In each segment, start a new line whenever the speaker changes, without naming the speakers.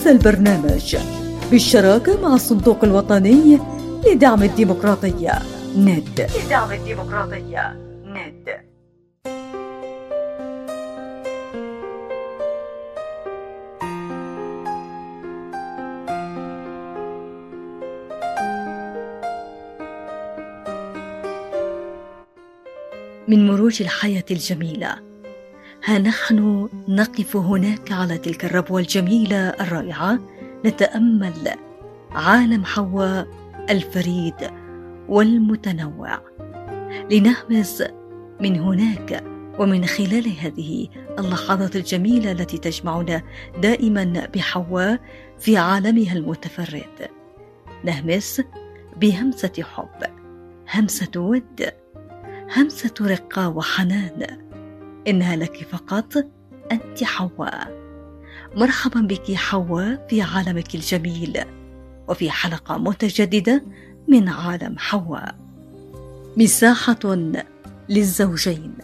هذا البرنامج بالشراكة مع الصندوق الوطني لدعم الديمقراطية ند. من مروج الحياة الجميلة، ها نحن نقف هناك على تلك الربوة الجميلة الرائعة، نتأمل عالم حواء الفريد والمتنوع، لنهمس من هناك ومن خلال هذه اللحظات الجميلة التي تجمعنا دائما بحواء في عالمها المتفرد. نهمس بهمسة حب، همسة ود، همسة رقة وحنان. إنها لك فقط، أنت حواء. مرحبا بك حواء في عالمك الجميل، وفي حلقة متجددة من عالم حواء. مساحة للزوجين.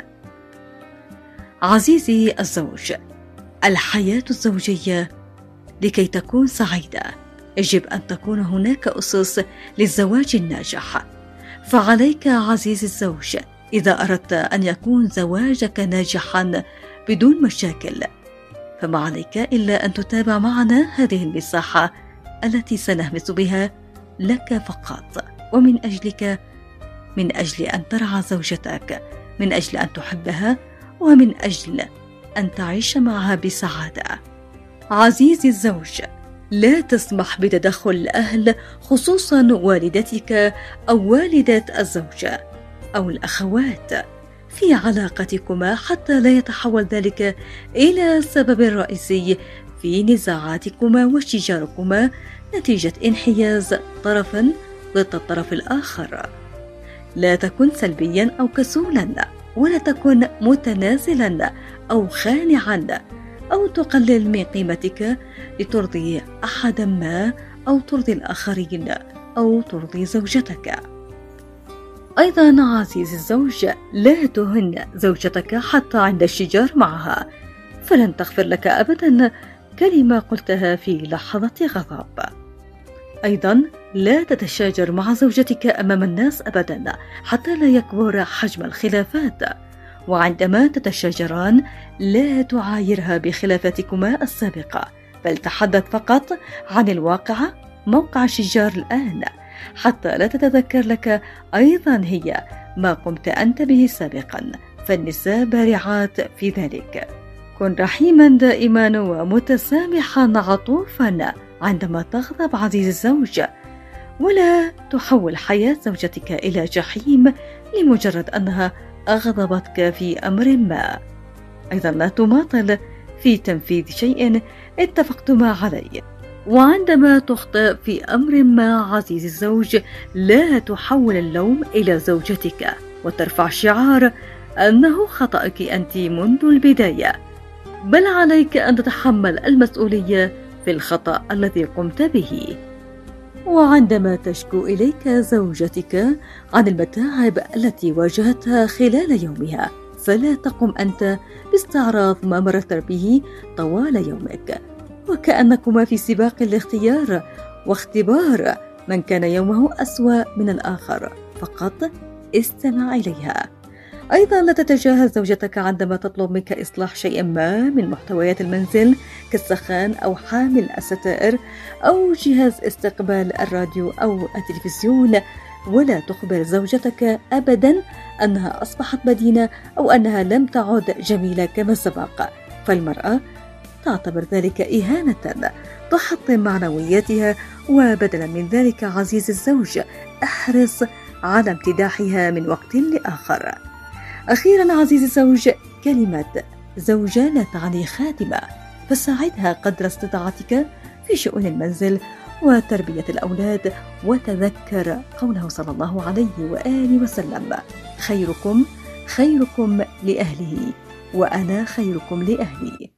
عزيزي الزوج، الحياة الزوجية لكي تكون سعيدة يجب أن تكون هناك أسس للزواج الناجح. فعليك عزيزي الزوج، إذا أردت أن يكون زواجك ناجحا بدون مشاكل، فما عليك إلا أن تتابع معنا هذه المساحة التي سنهمس بها لك فقط ومن أجلك، من أجل أن ترعى زوجتك، من أجل أن تحبها، ومن أجل أن تعيش معها بسعادة. عزيزي الزوج، لا تسمح بتدخل الأهل، خصوصا والدتك أو والدة الزوجة أو الأخوات، في علاقتكما، حتى لا يتحول ذلك إلى سبب رئيسي في نزاعاتكما وشجاركما نتيجة انحياز طرف ضد الطرف الآخر. لا تكن سلبيا أو كسولا، ولا تكن متنازلا أو خانعا أو تقلل من قيمتك لترضي أحدا ما، أو ترضي الآخرين، أو ترضي زوجتك. أيضا عزيزي الزوج، لا تهن زوجتك حتى عند الشجار معها، فلن تغفر لك أبدا كلمة قلتها في لحظة غضب. أيضا لا تتشاجر مع زوجتك أمام الناس أبدا، حتى لا يكبر حجم الخلافات. وعندما تتشاجران لا تعايرها بخلافاتكما السابقة، بل تحدث فقط عن الواقعة، موقع الشجار الآن، حتى لا تتذكر لك أيضا هي ما قمت أنت به سابقا، فالنساء بارعات في ذلك. كن رحيما دائما ومتسامحا عطوفا عندما تغضب عزيزي الزوج، ولا تحول حياة زوجتك إلى جحيم لمجرد أنها أغضبتك في أمر ما. أيضا لا تماطل في تنفيذ شيء اتفقتما عليه. وعندما تخطئ في أمر ما عزيزي الزوج، لا تحول اللوم إلى زوجتك وترفع شعار أنه خطأك أنت منذ البداية، بل عليك أن تتحمل المسؤولية في الخطأ الذي قمت به. وعندما تشكو إليك زوجتك عن المتاعب التي واجهتها خلال يومها، فلا تقم أنت باستعراض ما مرت به طوال يومك، وكأنكما في سباق الاختيار واختبار من كان يومه أسوأ من الآخر. فقط استمع إليها. أيضا لا تتجاهل زوجتك عندما تطلب منك إصلاح شيء ما من محتويات المنزل كالسخان أو حامل الستائر أو جهاز استقبال الراديو أو التلفزيون، ولا تخبر زوجتك أبدا أنها أصبحت بدينة أو أنها لم تعد جميلة كما سبق، فالمرأة تعتبر ذلك إهانة تحطم معنوياتها. وبدلا من ذلك عزيز الزوج، احرص على امتداحها من وقت لآخر. أخيرا عزيزي الزوج، كلمة زوجة لا تعني خادمة، فساعدها قدر استطاعتك في شؤون المنزل وتربية الأولاد. وتذكر قوله صلى الله عليه وآله وسلم: خيركم خيركم لأهله وأنا خيركم لأهلي.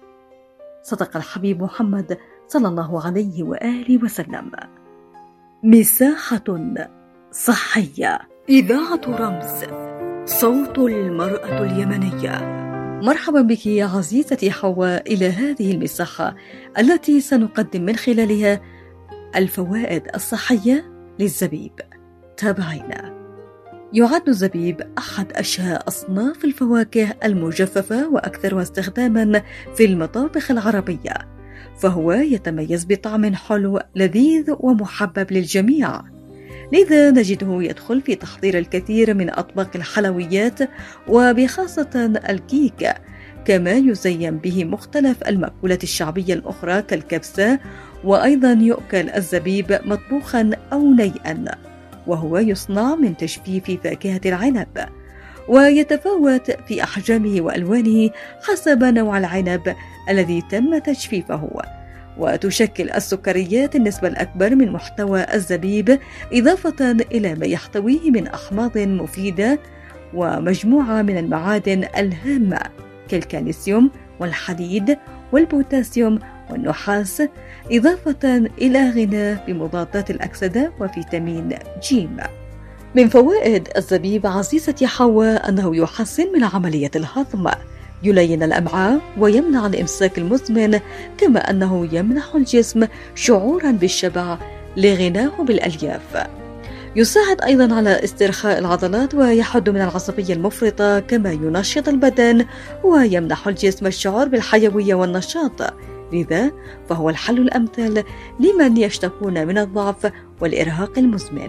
صدق الحبيب محمد صلى الله عليه وآله وسلم. مساحة صحية. إذاعة رمز، صوت المرأة اليمنية، مرحبا بك عزيزتي حواء إلى هذه المساحة التي سنقدم من خلالها الفوائد الصحية للزبيب. تابعينا. يعد الزبيب أحد أشهى أصناف الفواكه المجففة وأكثرها استخداما في المطابخ العربية، فهو يتميز بطعم حلو لذيذ ومحبب للجميع، لذا نجده يدخل في تحضير الكثير من أطباق الحلويات وبخاصة الكيك، كما يزين به مختلف المأكولات الشعبية الأخرى كالكبسة، وأيضا يؤكل الزبيب مطبوخا أو نيئا، وهو يصنع من تجفيف فاكهة العنب، ويتفاوت في أحجامه وألوانه حسب نوع العنب الذي تم تجفيفه. وتشكل السكريات النسبة الأكبر من محتوى الزبيب، إضافة إلى ما يحتويه من أحماض مفيدة ومجموعة من المعادن الهامة كالكالسيوم والحديد والبوتاسيوم والنحاس، إضافة إلى غنى بمضادات الأكسدة وفيتامين ج. من فوائد الزبيب عزيزتي حواء أنه يحسن من عملية الهضم، يلين الأمعاء ويمنع الإمساك المزمن، كما أنه يمنح الجسم شعورا بالشبع لغناه بالألياف. يساعد أيضا على استرخاء العضلات ويحد من العصبية المفرطة، كما ينشط البدن ويمنح الجسم الشعور بالحيوية والنشاط، لذا فهو الحل الأمثل لمن يشتكون من الضعف والإرهاق المزمن.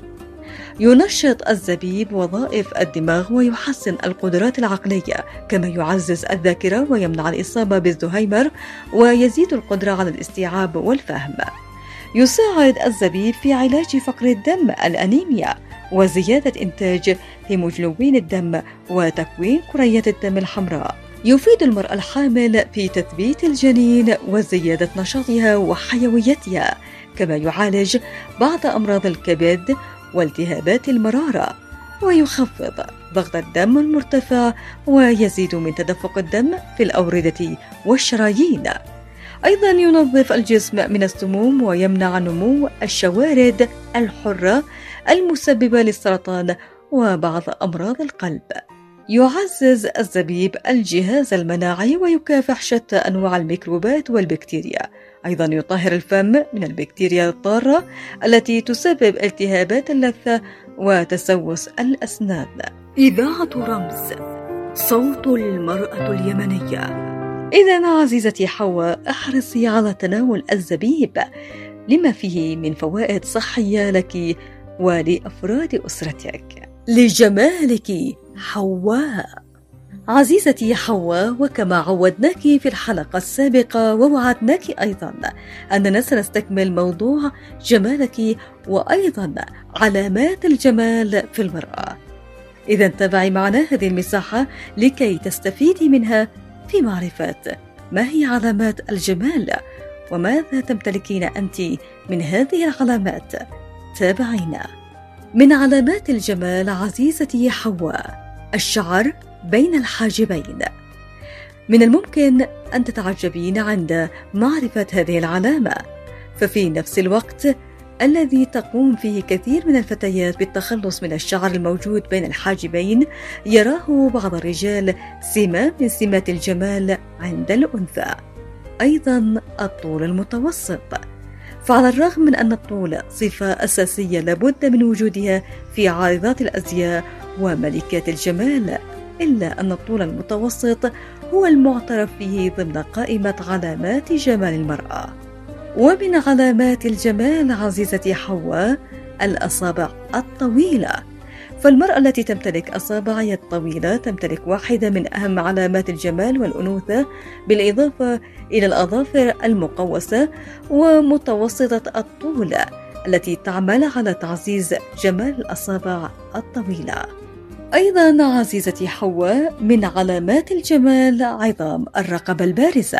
ينشط الزبيب وظائف الدماغ ويحسن القدرات العقلية، كما يعزز الذاكرة ويمنع الإصابة بالزهايمر ويزيد القدرة على الاستيعاب والفهم. يساعد الزبيب في علاج فقر الدم الأنيميا وزيادة إنتاج هيموجلوبين الدم وتكوين كريات الدم الحمراء. يفيد المرأة الحامل في تثبيت الجنين وزيادة نشاطها وحيويتها، كما يعالج بعض أمراض الكبد والتهابات المرارة، ويخفض ضغط الدم المرتفع ويزيد من تدفق الدم في الأوردة والشرايين. أيضا ينظف الجسم من السموم ويمنع نمو الشوارد الحرة المسببة للسرطان وبعض أمراض القلب. يعزز الزبيب الجهاز المناعي ويكافح شتى أنواع الميكروبات والبكتيريا. أيضا يطهر الفم من البكتيريا الضارة التي تسبب التهابات اللثة وتسوس الأسنان. إذاعة رمز، صوت المرأة اليمنية. إذن عزيزتي حواء، احرصي على تناول الزبيب لما فيه من فوائد صحية لك ولأفراد أسرتك. لجمالك حواء. عزيزتي حواء، وكما عودناك في الحلقة السابقة ووعدناك أيضا أننا سنستكمل موضوع جمالك وأيضا علامات الجمال في المرأة. إذا تابعي معنا هذه المساحة لكي تستفيدي منها في معرفة ما هي علامات الجمال وماذا تمتلكين أنت من هذه العلامات. تابعينا. من علامات الجمال عزيزتي حواء الشعر بين الحاجبين. من الممكن أن تتعجبين عند معرفة هذه العلامة، ففي نفس الوقت الذي تقوم فيه كثير من الفتيات بالتخلص من الشعر الموجود بين الحاجبين، يراه بعض الرجال سمة من سمات الجمال عند الأنثى. أيضا الطول المتوسط، فعلى الرغم من أن الطول صفة أساسية لابد من وجودها في عارضات الأزياء وملكات الجمال، إلا أن الطول المتوسط هو المعترف به ضمن قائمة علامات جمال المرأة. ومن علامات الجمال عزيزتي حواء الأصابع الطويلة، فالمرأة التي تمتلك أصابع يد طويلة تمتلك واحدة من أهم علامات الجمال والأنوثة، بالإضافة إلى الأظافر المقوسة ومتوسطة الطول التي تعمل على تعزيز جمال الأصابع الطويلة. أيضا عزيزتي حواء من علامات الجمال عظام الرقبة البارزة،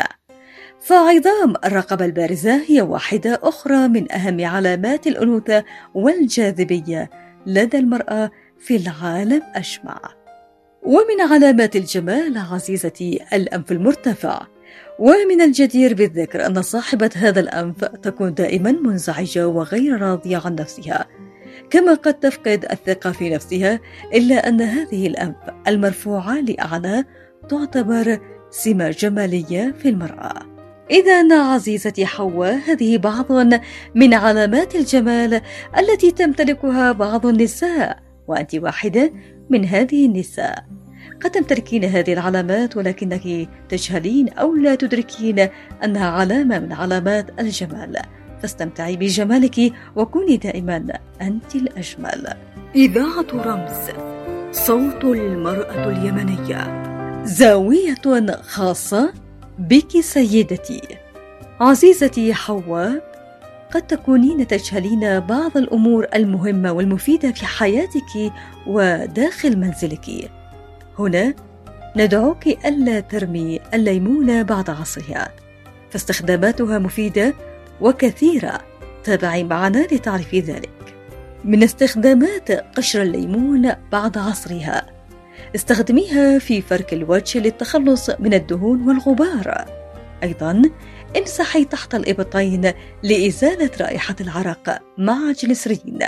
فعظام الرقبة البارزة هي واحدة أخرى من أهم علامات الأنوثة والجاذبية لدى المرأة في العالم أجمع. ومن علامات الجمال عزيزتي الأنف المرتفع، ومن الجدير بالذكر أن صاحبة هذا الأنف تكون دائما منزعجة وغير راضية عن نفسها، كما قد تفقد الثقة في نفسها، إلا أن هذه الأنف المرفوعة لأعلى تعتبر سمة جمالية في المرأة. إذن عزيزتي حواء، هذه بعض من علامات الجمال التي تمتلكها بعض النساء، وأنت واحدة من هذه النساء. قد تمتلكين هذه العلامات ولكنك تجهلين أو لا تدركين أنها علامة من علامات الجمال، فاستمتعي بجمالك وكوني دائما أنت الأجمل. إذاعة رمز، صوت المرأة اليمنية، زاوية خاصة بك سيدتي. عزيزتي حواء، قد تكونين تجهلين بعض الأمور المهمة والمفيدة في حياتك وداخل منزلك. هنا ندعوك ألا ترمي الليمون بعد عصرها، فاستخداماتها مفيدة وكثيرة. تابعي معنا لتعرفي ذلك. من استخدامات قشر الليمون بعد عصرها: استخدميها في فرك الوجه للتخلص من الدهون والغبار. أيضا امسحي تحت الإبطين لإزالة رائحة العرق مع جليسرين.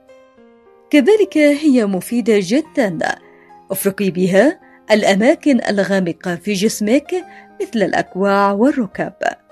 كذلك هي مفيدة جدا. افركي بها الأماكن الغامقة في جسمك مثل الأكواع والركب.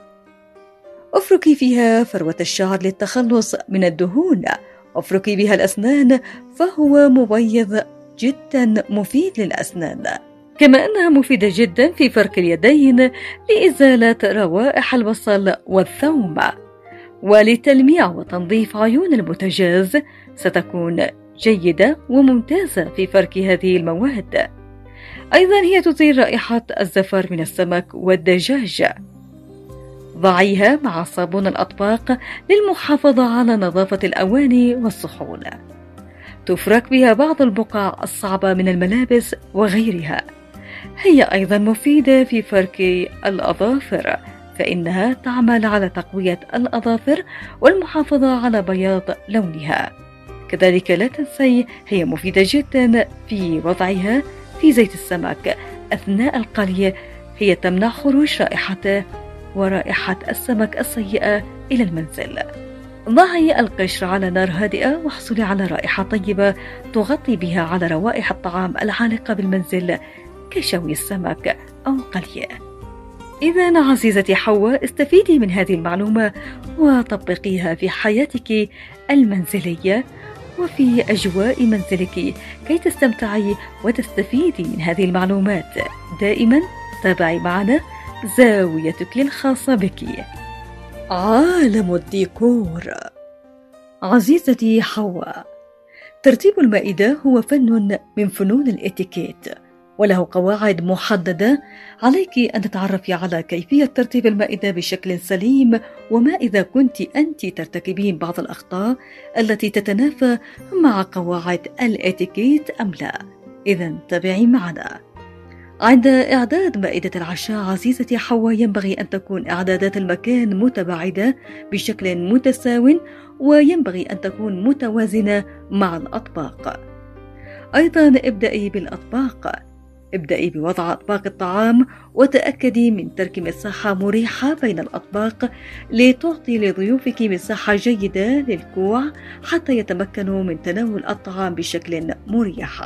افركي فيها فروة الشعر للتخلص من الدهون. افركي بها الأسنان، فهو مبيض جدا مفيد للأسنان. كما أنها مفيدة جدا في فرك اليدين لإزالة روائح البصل والثوم. ولتلميع وتنظيف عيون البوتاجاز ستكون جيدة وممتازة في فرك هذه المواد. أيضا هي تزيل رائحة الزفر من السمك والدجاج. ضعيها مع صابون الأطباق للمحافظة على نظافة الأواني والصحون. تفرك بها بعض البقع الصعبة من الملابس وغيرها. هي أيضا مفيدة في فرك الأظافر، فإنها تعمل على تقوية الأظافر والمحافظة على بياض لونها. كذلك لا تنسي هي مفيدة جدا في وضعها في زيت السمك أثناء القلي. هي تمنع خروج رائحته ورائحة السمك السيئة إلى المنزل. ضعي القشر على نار هادئة واحصلي على رائحة طيبة تغطي بها على روائح الطعام العالقة بالمنزل كشوي السمك أو قليه. إذن عزيزتي حواء، استفيدي من هذه المعلومة وطبقيها في حياتك المنزلية وفي أجواء منزلك كي تستمتعي وتستفيدي من هذه المعلومات. دائما تابعي معنا زاويتك الخاصة بك. عالم الديكور. عزيزتي حواء، ترتيب المائدة هو فن من فنون الاتيكيت، وله قواعد محددة. عليك أن تتعرفي على كيفية ترتيب المائدة بشكل سليم، وما إذا كنت أنت ترتكبين بعض الأخطاء التي تتنافى مع قواعد الاتيكيت أم لا. إذن تابعي معنا. عند إعداد مائدة العشاء عزيزتي حواء، ينبغي أن تكون إعدادات المكان متباعدة بشكل متساو، وينبغي أن تكون متوازنة مع الأطباق. أيضا ابدأي بالأطباق. ابدأي بوضع أطباق الطعام، وتأكدي من ترك مساحة مريحة بين الأطباق لتعطي لضيوفك مساحة جيدة للكوع حتى يتمكنوا من تناول الطعام بشكل مريح.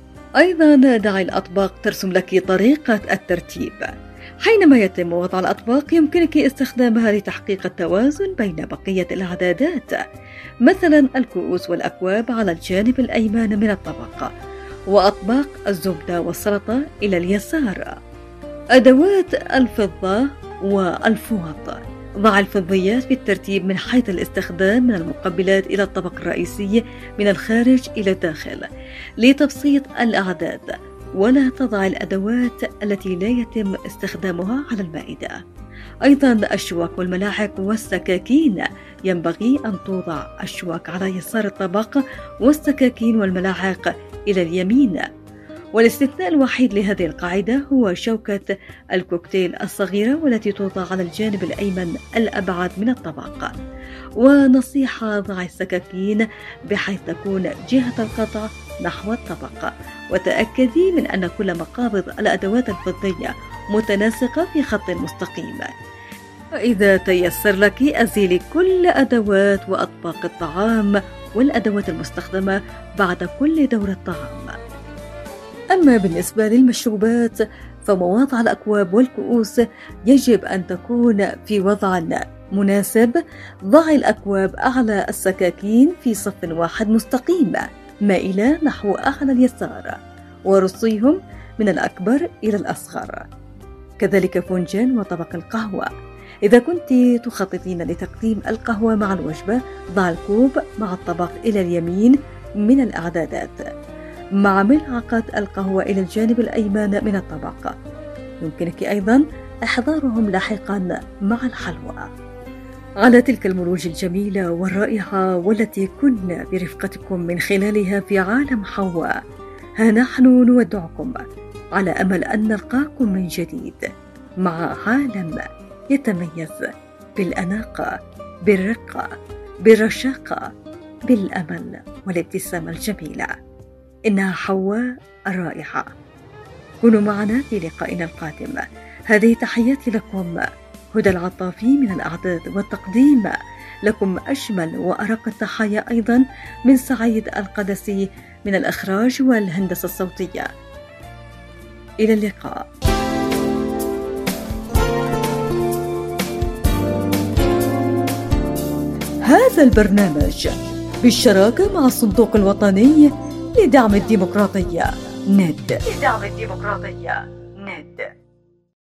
أيضا دعي الأطباق ترسم لك طريقة الترتيب. حينما يتم وضع الأطباق يمكنك استخدامها لتحقيق التوازن بين بقية الإعدادات، مثلا الكؤوس والأكواب على الجانب الأيمن من الطبق، وأطباق الزبدة والسلطة إلى اليسار. أدوات الفضة والفوط. ضع الفضيات بالترتيب من حيث الاستخدام، من المقبلات إلى الطبق الرئيسي من الخارج إلى الداخل لتبسيط الأعداد، ولا تضع الأدوات التي لا يتم استخدامها على المائدة. أيضا الشوك والملاعق والسكاكين، ينبغي أن توضع الشوك على يسار الطبق والسكاكين والملاعق إلى اليمين. والاستثناء الوحيد لهذه القاعدة هو شوكة الكوكتيل الصغيرة، والتي توضع على الجانب الأيمن الأبعد من الطبق. ونصيحة: ضع السكاكين بحيث تكون جهة القطع نحو الطبق، وتأكدي من أن كل مقابض الأدوات الفضية متناسقة في خط مستقيم. وإذا تيسر لك أزيلي كل أدوات وأطباق الطعام والأدوات المستخدمة بعد كل دورة طعام. أما بالنسبة للمشروبات فمواضع الأكواب والكؤوس يجب أن تكون في وضع مناسب. ضع الأكواب أعلى السكاكين في صف واحد مستقيم مائلة نحو أعلى اليسار، ورصيهم من الأكبر إلى الأصغر. كذلك فنجان وطبق القهوة. إذا كنت تخططين لتقديم القهوة مع الوجبة، ضع الكوب مع الطبق إلى اليمين من الإعدادات مع ملعقة القهوة إلى الجانب الأيمن من الطبق. يمكنك أيضا إحضارهم لاحقا مع الحلوى. على تلك المروج الجميلة والرائعة والتي كنا برفقتكم من خلالها في عالم حواء، ها نحن نودعكم على أمل أن نلقاكم من جديد مع عالم يتميز بالأناقة، بالرقة، بالرشاقة، بالأمل والابتسامة الجميلة. إنها حواء الرائعة. كونوا معنا في لقائنا القادم. هذه تحياتي لكم، هدى العطافي من الإعداد والتقديم. لكم أجمل وأرق التحايا أيضا من سعيد القدسي من الإخراج والهندسة الصوتية. إلى اللقاء. هذا البرنامج بالشراكة مع الصندوق الوطني لدعم الديمقراطية ند.